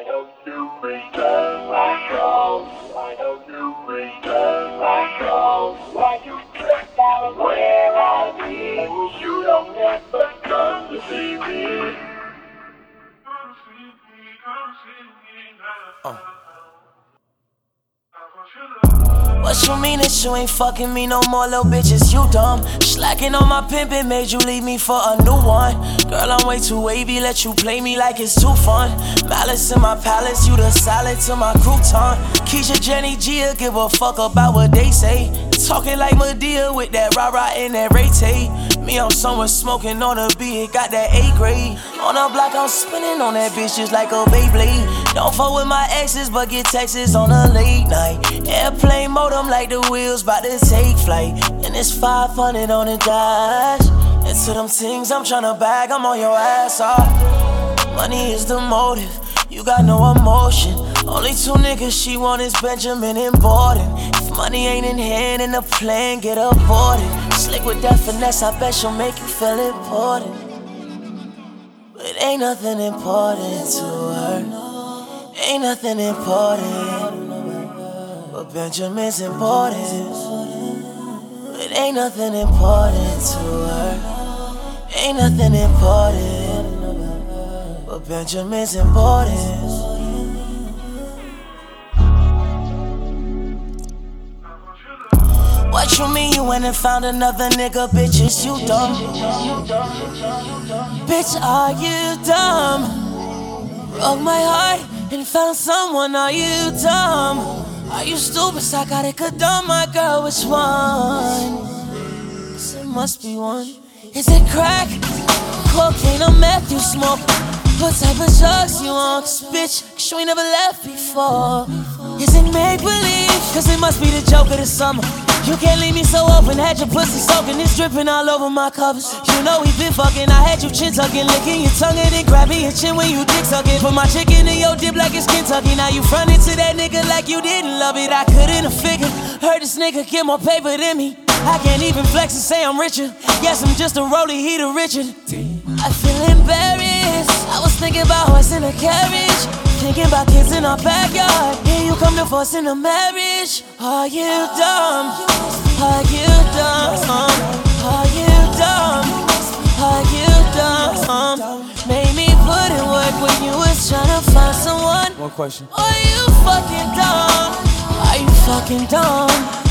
don't you return my calls? Why don't you return my calls? Why you tripped out where I be? You don't ever come to see me. What you mean that you ain't fucking me no more, little bitches, you dumb. Slacking on my pimpin' made you leave me for a new one. Girl, I'm way too wavy, let you play me like it's too fun. Malice in my palace, you the salad to my crouton. Keisha, Jenny, Gia, give a fuck about what they say. Talking like Madea with that rah-rah and that Ray-Tay. Me, I'm somewhere smoking on a beat, got that A grade. On a block, I'm spinning on that bitch just like a Beyblade. Don't fuck with my exes, but get texts on a late night. Airplane mode, I'm like the wheels bout to take flight. And it's 500 on the dash. And to them things I'm tryna bag, I'm on your ass off. Money is the motive, you got no emotion. Only two niggas she want is Benjamin and Borden. If money ain't in hand and the plan get aborted. Slick with that finesse, I bet she'll make you feel important. But ain't nothing important to her. Ain't nothing important. But Benjamin's important. But ain't nothing important to her. Ain't nothing important. But Benjamin's important. What you mean you went and found another nigga, bitches, you dumb? Bitch, are you dumb? Broke my heart and found someone, are you dumb? Are you stupid? Psychotic or dumb, my girl, which one? 'Cause it must be one. Is it crack, cocaine or meth you smoke? What type of drugs you on? 'Cause bitch, you ain't never left before. Is it make-believe? 'Cause it must be the joke of the summer. You can't leave me so open, had your pussy soaking, it's dripping all over my covers. You know we been fucking, I had you chin tucking, licking your tongue and then grabbing your chin when you dick sucking. Put my chicken in your dip like it's Kentucky. Now you frontin' to that nigga like you didn't love it. I couldn't have figured, heard this nigga get more paper than me. I can't even flex and say I'm richer. Yes, I'm just a rollie, he the Richard. I feel embarrassed, I was thinking about horse in a carriage. Thinking about kids in our backyard. Here you come to forcing a marriage. Are you dumb? Are you dumb? Are you dumb? Are you dumb? Made me put in work when you was tryna find someone. One question. Are you fucking dumb? Are you fucking dumb?